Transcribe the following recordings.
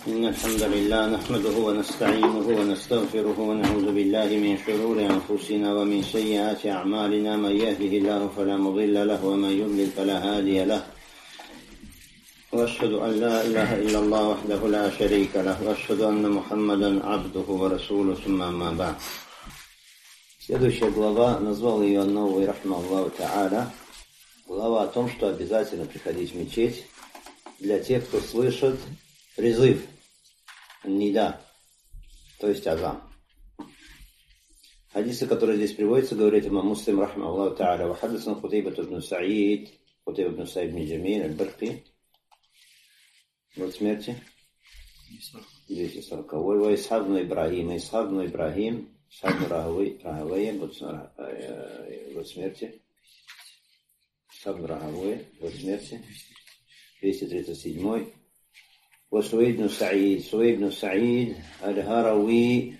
إن الحمد لله نحمده ونستعينه ونستغفره ونعوذ بالله من شرور أنفسنا ومن سيئات أعمالنا. من يهده الله فلا مضل له ومن يضلل فلا هادي له. وأشهد أن لا إله إلا الله وحده لا شريك له وأشهد أن محمدا عبده ورسوله ثم أما بعد. Следующая глава, назвал ее новой, рахмаллаху та'аля, глава о том, что обязательно приходить в мечеть для тех, кто слышит призыв, нида, то есть азан. Хадисы, которые здесь приводятся, говорит имам Муслим, рахмаллаху та'аля, вахаддасана Кутайба ибн Саид ибн Джамиль аль-Барки, год смерти 240. Ва Исхак ибн Ибрахим, Исхак ибн Рахавейя, год смерти. Исхак ибн Рахавейя, год смерти 237. Ва Суэйд ибн Саид аль-Харави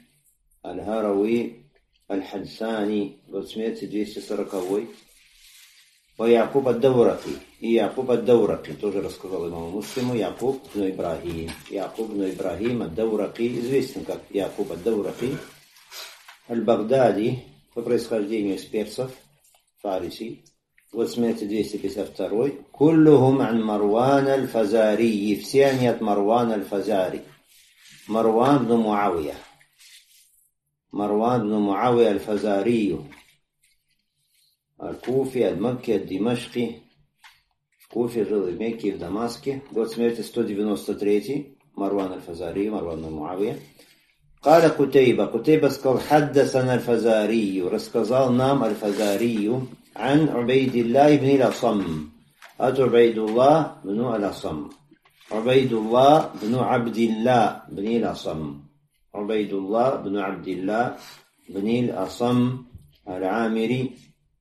аль-Хадсани, год смерти 240. Ва Якуб ад-Даураки, и Якуб ад-Даураки, тоже рассказал имаму Муслиму, Якуб ибн Ибрахим ад-Даураки, известен как Якуб ад-Даураки, аль-Багдади, по происхождению из персов, фариси, год смерти 252. Куллухум ан Марван аль-Фазари, все они от Марван аль-Фазари. Марван ибн Муавия аль-Фазарию, аль-Куфи, аль-Макки, аль-Димашки. В Куфе жил и в Мекке, и в Дамаске. Год смерти 193. Марван аль-Фазари, Марван ибн Муавия. قال قتيبة сказал حدثنا الفزاري, рассказал нам الفزاري عن عبيد الله بن الأصم, от عبيد الله بن الأصم, عبيد الله بن عبد الله بن الأصم, عبيد الله بن عبد الله بن الأصم العامري.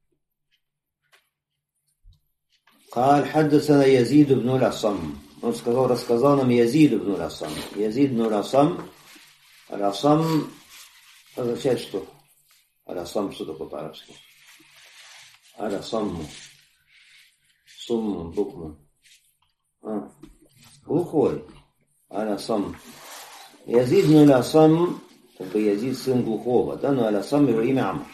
قال حدثنا يزيد بن الأصم, он сказал, рассказал нам Язид ибн al-Асам. Язид ибн al-Асам. Аль-Асам означает что? Аль-Асам что такое по-арабски? Аль-Асамму. Сумму, букву. Глухой. Аль-Асам. Язид ибн al-Асам, как бы Язид сын глухого, да, но Аль-Асам его имя Амр.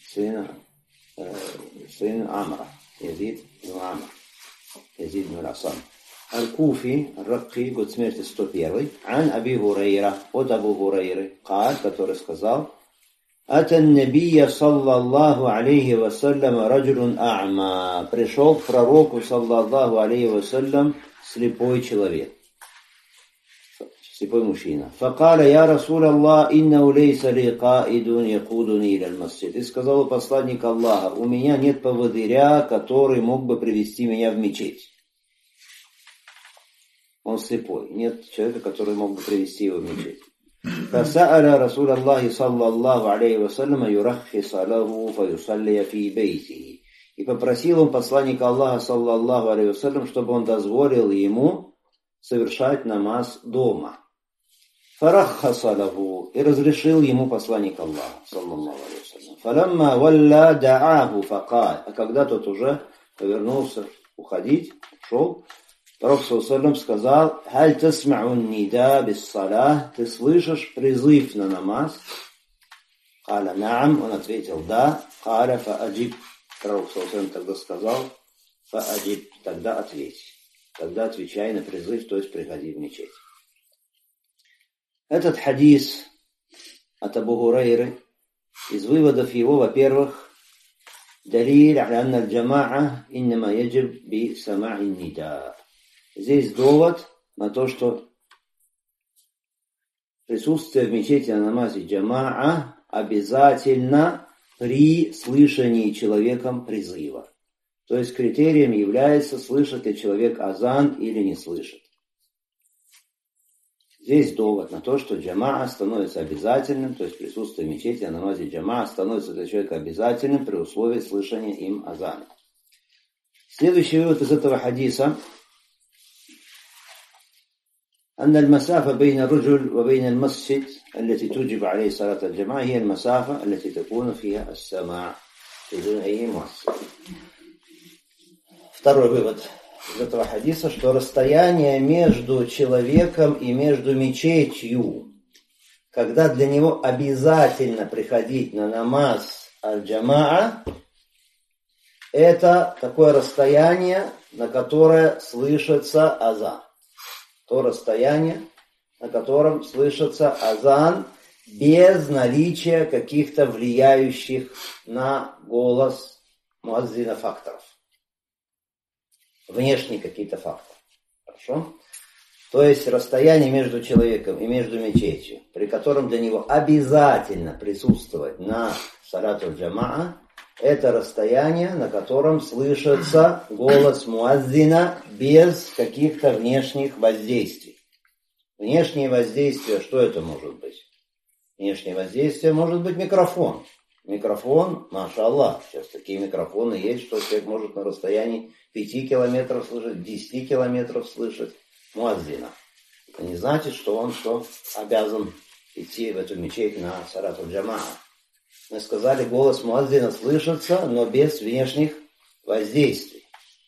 Сын Амра. Язид ибн Амр. Язид ибн al-Асам. Аль-Куфи, Ракки, год смерти 101. Ан Аби Хурайра, от Абу Хурайры, который сказал: Атан Набия саллаллаху алейхи вассалям раджулун а'ма. Пришел к пророку саллаллаху алейхи вассалям слепой человек, слепой мужчина. Факаля я Расул Аллах, инна улейса ли каидун якудуни иля аль-масджид. И сказал посланник Аллаха: у меня нет поводыря, который мог бы привести меня в мечеть. Он слепой, нет человека, который мог бы привести его в мечеть. فسأل رسول الله صلى الله عليه وسلم يرخص له فيصلي في بيته. И попросил он посланника Аллаха саллаллаху алейхи вассалям, чтобы он дозволил ему совершать намаз дома. فرخص له, и разрешил ему посланник Аллаха саллаллаху алейхи вассалям. فلما ولى دعاه فقال, а когда тот уже повернулся уходить, ушел, Пророк ﷺ сказал: «Халь тасма'ун нида бис салах, ты слышишь призыв на намаз?» «Каля на'ам», он ответил: «да». «Каля фа'аджиб», Пророк ﷺ тогда сказал: «фа'аджиб», тогда ответь, тогда отвечай на призыв, то есть приходи в мечеть. Этот хадис от Абу Хурайры, из выводов его, во-первых, далиль аля анна аль-джама'a иннама яджиб би сама'и нида. Здесь довод на то, что присутствие в мечети на намазе джама'a обязательно при слышании человеком призыва. То есть критерием является, слышит ли человек азан или не слышит. Здесь довод на то, что джама'a становится обязательным, то есть присутствие в мечети на намазе джама'a становится для человека обязательным при условии слышания им азана. Следующий вывод из этого хадиса: أن المسافة بين الرجل وبين المسجد التي توجب عليه صلاة الجماعة هي المسافة التي تكون فيها السماع بدون أي مؤثر. Второй вывод из этого хадиса, что расстояние между человеком и между мечетью, когда для него обязательно приходить на намаз аль-джамаа, это такое расстояние, на которое слышится азан. То расстояние, на котором слышится азан без наличия каких-то влияющих на голос муаззина факторов. Внешние какие-то факторы. Хорошо? То есть расстояние между человеком и между мечетью, при котором для него обязательно присутствовать на салату джамаа, это расстояние, на котором слышится голос муаззина без каких-то внешних воздействий. Внешние воздействия, что это может быть? Внешнее воздействие может быть микрофон. Микрофон, машаллах, сейчас такие микрофоны есть, что человек может на расстоянии 5 километров слышать, 10 километров слышать муаззина. Это не значит, что он обязан идти в эту мечеть на салату джамаа. Мы сказали, голос муаззина слышится, но без внешних воздействий.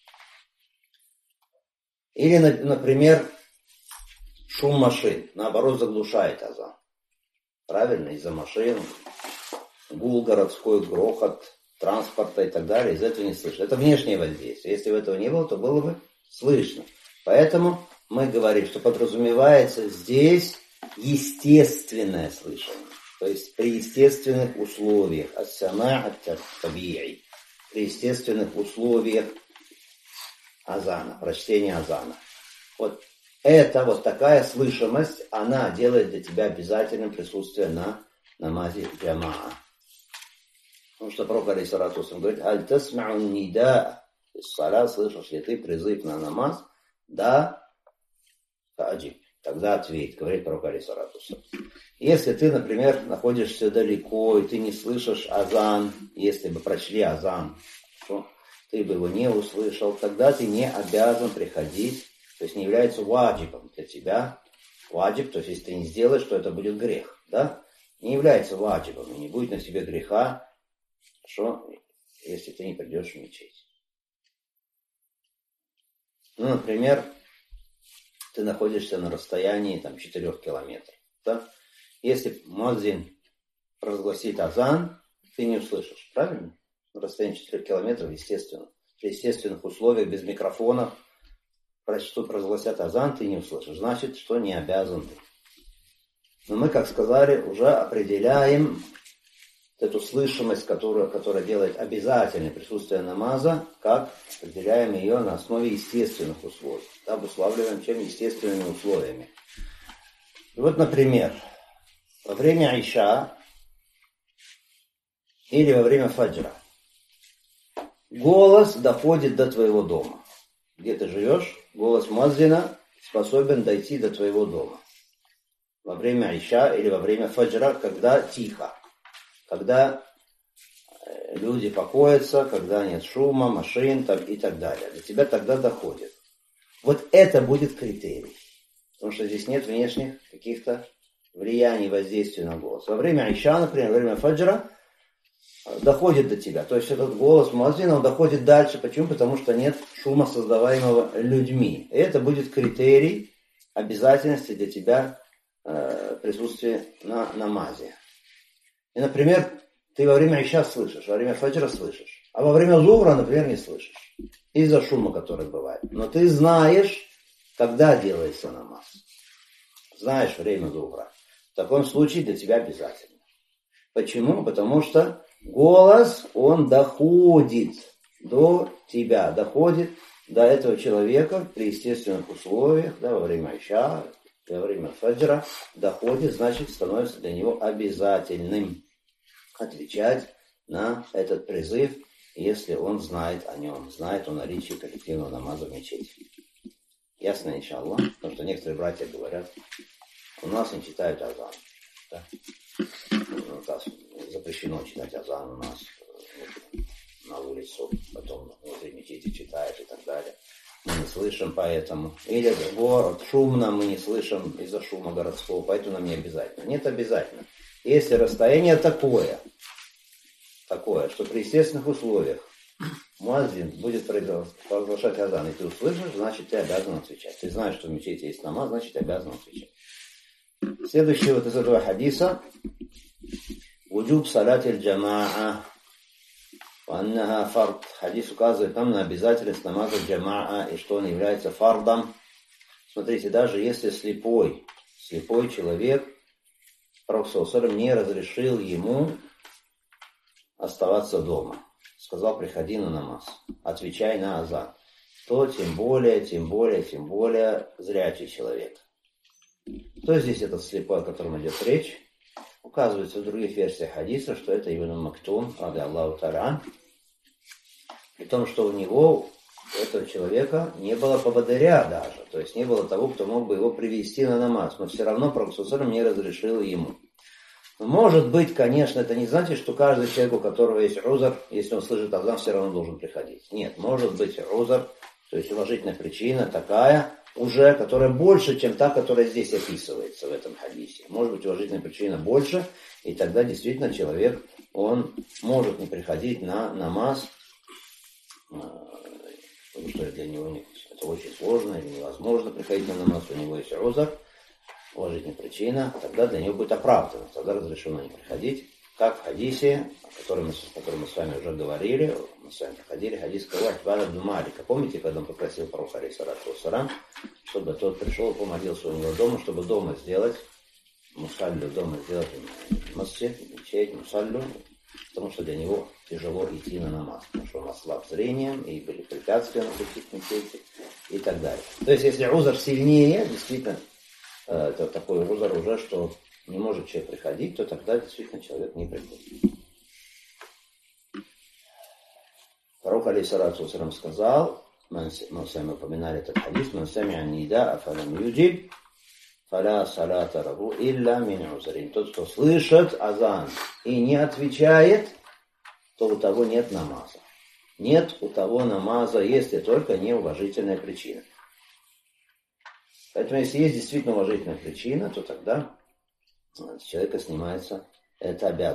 Или, например, шум машин, наоборот, заглушает азан. Правильно, из-за машин, гул городской, грохот транспорта и так далее, из этого не слышно. Это внешнее воздействие. Если бы этого не было, то было бы слышно. Поэтому мы говорим, что подразумевается здесь естественное слышание. То есть при естественных условиях, ас-сама' ат-таби'i, при естественных условиях азана, прочтения азана. Вот это вот такая слышимость, она делает для тебя обязательным присутствие на намазе джамаа. Потому что пророк алейхиссалату вассалям говорит: «Аль тасмa'у нида», слышишь ли ты призыв на намаз? Да, фааджиб. Тогда ответь, говорит пророк алейхиссалату вассалям. Если ты, например, находишься далеко, и ты не слышишь азан, если бы прочли азан, то ты бы его не услышал, тогда ты не обязан приходить, то есть не является ваджибом для тебя. Ваджиб, то есть если ты не сделаешь, то это будет грех, да? Не является ваджибом, и не будет на тебе греха, хорошо, если ты не придешь в мечеть. Ну, например, ты находишься на расстоянии 4 километров, да? Если муаззин разгласит азан, ты не услышишь, правильно? На расстоянии 4 километров, естественно. При естественных условиях, без микрофонов, прочтут, разгласят азан, ты не услышишь. Значит, что не обязан ты. Но мы, как сказали, уже определяем эту слышимость, которая делает обязательное присутствие намаза, как определяем ее на основе естественных условий. Обуславливаем чем естественными условиями. И вот, например, во время Иша или во время фаджра голос доходит до твоего дома. Где ты живешь, голос муаззина способен дойти до твоего дома. Во время Иша или во время фаджра, когда тихо, когда люди покоятся, когда нет шума, машин и так далее. До тебя тогда доходит. Вот это будет критерий. Потому что здесь нет внешних каких-то влияний, воздействия на голос. Во время Иша, например, во время фаджра доходит до тебя. То есть этот голос муаззина, он доходит дальше. Почему? Потому что нет шума, создаваемого людьми. И это будет критерий обязательности для тебя присутствия на намазе. И, например, ты во время Иша слышишь, во время фаджра слышишь, а во время зухра, например, не слышишь. Из-за шума, который бывает. Но ты знаешь, когда делается намаз. Знаешь время зухра. В таком случае для тебя обязательно. Почему? Потому что голос, он доходит до тебя, доходит до этого человека при естественных условиях, да, во время Иша, во время фаджра, доходит, значит, становится для него обязательным отвечать на этот призыв, если он знает о нем, знает о наличии коллективного намаза в мечети. Ясно, иншаллах? Потому что некоторые братья говорят, у нас не читают азан. Да? Запрещено читать азан у нас на улицу, потом внутри мечети читают и так далее. Мы не слышим поэтому. Или город шумно, мы не слышим из-за шума городского, поэтому нам не обязательно. Нет, обязательно. Если расстояние такое, что при естественных условиях муаззин будет провозглашать азан, и ты услышишь, значит, ты обязан отвечать. Ты знаешь, что в мечети есть намаз, значит, ты обязан отвечать. Следующий вот из этого хадиса. Вуджуб салат аль-джамаа. Ваннаха фард. Хадис указывает нам на обязательность намаза джамаа, и что он является фардом. Смотрите, даже если слепой человек, Пророк ﷺ не разрешил ему оставаться дома. Сказал, приходи на намаз, отвечай на азан. То тем более зрячий человек. Кто здесь этот слепой, о котором идет речь? Указывается в других версиях хадиса, что это Ибн Мактум, ради Аллаху та'аля, при том, что у него, у этого человека, не было поводыря даже, то есть не было того, кто мог бы его привести на намаз, но все равно Пророк ﷺ не разрешил ему. Может быть, конечно, это не значит, что каждый человек, у которого есть узр, если он слышит азан, все равно должен приходить. Нет, может быть узр, то есть уважительная причина такая, уже, которая больше, чем та, которая здесь описывается в этом хадисе. Может быть, уважительная причина больше, и тогда действительно человек, он может не приходить на намаз, потому что для него это очень сложно или невозможно приходить на намаз, у него есть узр, уважительная причина, тогда для него будет оправдано, тогда разрешено не приходить. Как в хадисе, о котором мы с вами уже говорили, мы с вами проходили хадис Кавахбана ибн Малика. Помните, когда он попросил пророка, алейхиссалату вассалям, чтобы тот пришел и помолился у него дома, чтобы дома сделать мусаллю, дома сделать масджид, мечеть, мусаллю, потому что для него тяжело идти на намаз, потому что он ослаб зрением, и были препятствия на пути к мечети и так далее. То есть, если узр сильнее, действительно, это такой узр уже, что не может человек приходить, то тогда действительно человек не приходит. Пророк, алейхиссалату вассалям, сказал, мы с вами упоминали этот хадис, «Ман сами'а нида фалам юджиб, фаля салата лаху илля мин узрин». Тот, кто слышит азан и не отвечает, то у того нет намаза. Нет у того намаза, если только неуважительная причина. Поэтому, если есть действительно уважительная причина, то тогда с человека снимается эта обязанность.